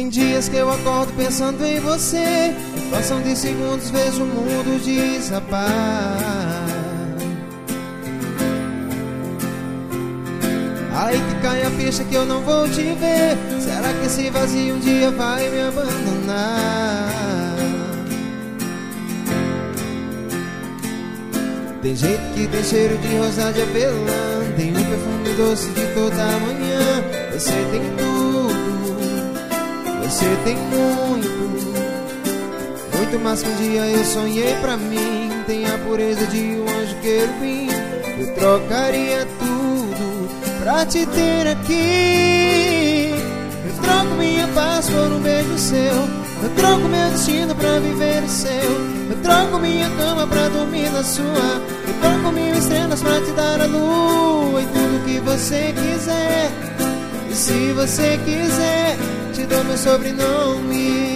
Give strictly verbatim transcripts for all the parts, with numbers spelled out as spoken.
Tem dias que eu acordo pensando em você, em fração de segundos vejo o mundo desabar. Aí que cai a ficha que eu não vou te ver. Será que esse vazio um dia vai me abandonar? Tem jeito que tem cheiro de rosa de avelã, tem um perfume doce de toda manhã. Você tem tudo, você tem muito, muito mais que um dia eu sonhei pra mim. Tem a pureza de um anjo querubim. Eu trocaria tudo pra te ter aqui. Eu troco minha paz por um beijo seu. Eu troco meu destino pra viver o seu. Eu troco minha cama pra dormir na sua. Eu troco mil estrelas pra te dar a lua. E tudo que você quiser. E se você quiser, te dou meu sobrenome.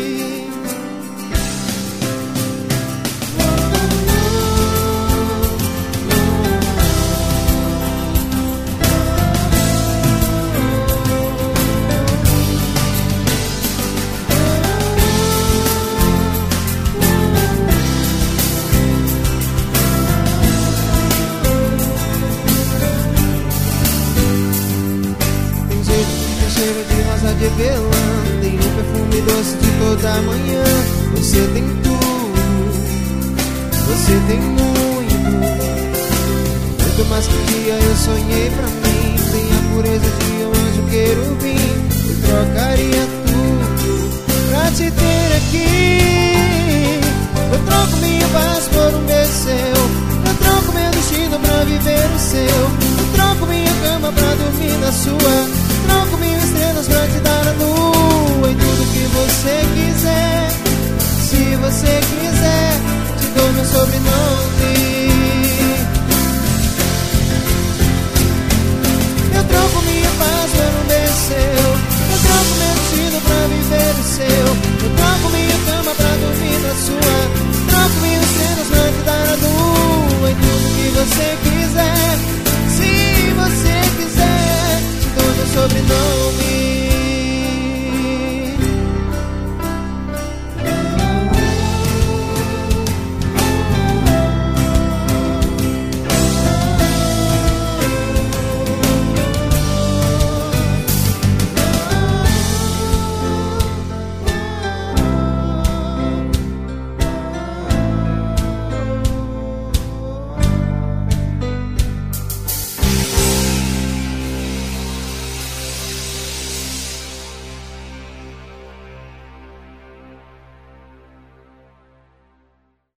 De avelã, tem um perfume doce de toda manhã. Você tem tudo, você tem muito, muito mais que um dia eu sonhei pra mim. Tem a pureza de um anjo querubim. Eu trocaria tudo pra te ter aqui. Eu troco minha paz por um beijo seu. Eu troco meu destino pra viver o seu. Eu troco minha cama pra dormir na sua. Troco mil estrelas pra te dar a lua. E tudo que você quiser. Se você quiser, te dou meu sobrenome.